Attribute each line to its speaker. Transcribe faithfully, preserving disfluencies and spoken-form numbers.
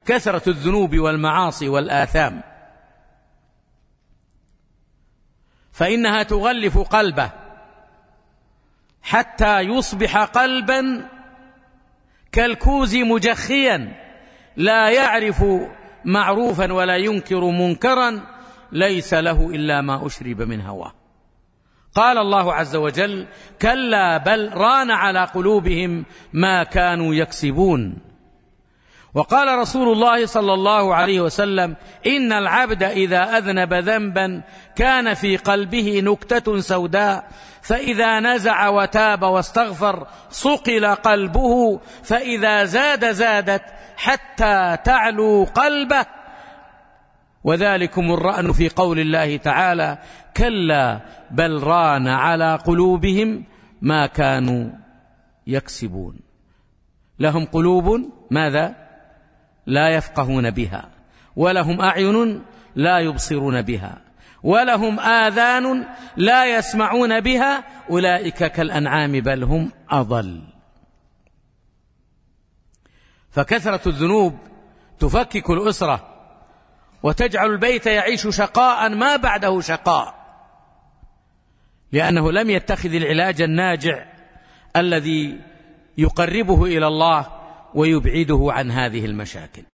Speaker 1: كثرة الذنوب والمعاصي والآثام، فإنها تغلف قلبه حتى يصبح قلبا كالكوز مجخيا لا يعرف معروفا ولا ينكر منكرا، ليس له إلا ما أشرب من هواه. قال الله عز وجل: كلا بل ران على قلوبهم ما كانوا يكسبون. وقال رسول الله صلى الله عليه وسلم: إن العبد إذا أذنب ذنبا كان في قلبه نكتة سوداء، فإذا نزع وتاب واستغفر صقل قلبه، فإذا زاد زادت حتى تعلو قلبه. وذلكم الرأن في قول الله تعالى: كلا بل ران على قلوبهم ما كانوا يكسبون. لهم قلوب ماذا؟ لا يفقهون بها، ولهم أعين لا يبصرون بها، ولهم آذان لا يسمعون بها، أولئك كالأنعام بل هم أضل. فكثرة الذنوب تفكك الأسرة وتجعل البيت يعيش شقاء ما بعده شقاء، لأنه لم يتخذ العلاج الناجع الذي يقربه إلى الله ويبعده عن هذه المشاكل.